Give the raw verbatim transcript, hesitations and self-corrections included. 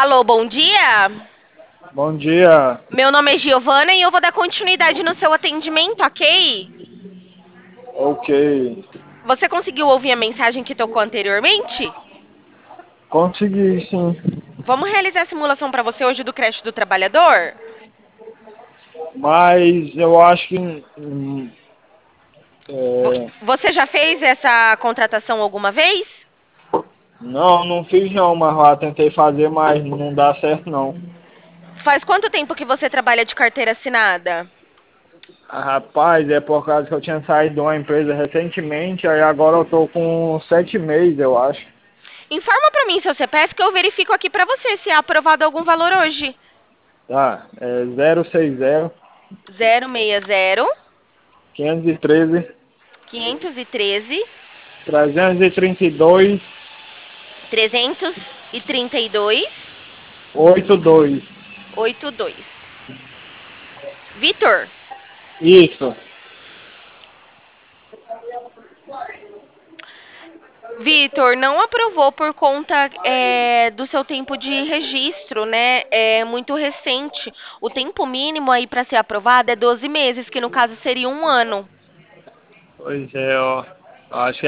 Alô, bom dia. Bom dia. Meu nome é Giovana e eu vou dar continuidade no seu atendimento, ok? Ok. Você conseguiu ouvir a mensagem que tocou anteriormente? Consegui, sim. Vamos realizar a simulação para você hoje do creche do trabalhador? Mas eu acho que. hum, Vo- é, Você já fez essa contratação alguma vez? não, não fiz não, mas lá tentei fazer, mas não dá certo não. Faz quanto tempo que você trabalha de carteira assinada? Ah, rapaz, é por causa que eu tinha saído de uma empresa recentemente, aí agora eu tô com sete meses, eu acho. Informa para mim seu C P F que eu verifico aqui para você se é aprovado algum valor hoje. Tá, é zero seis zero, Zero seis zero, quinhentos e treze, quinhentos e treze, trezentos e trinta e dois, trezentos e trinta e dois, oitenta e dois. oitenta e dois. Vitor, Isso. Vitor, não aprovou por conta é, do seu tempo de registro, né? É muito recente. O tempo mínimo aí para ser aprovado é doze meses, que no caso seria um ano. Pois é, ó. Acho que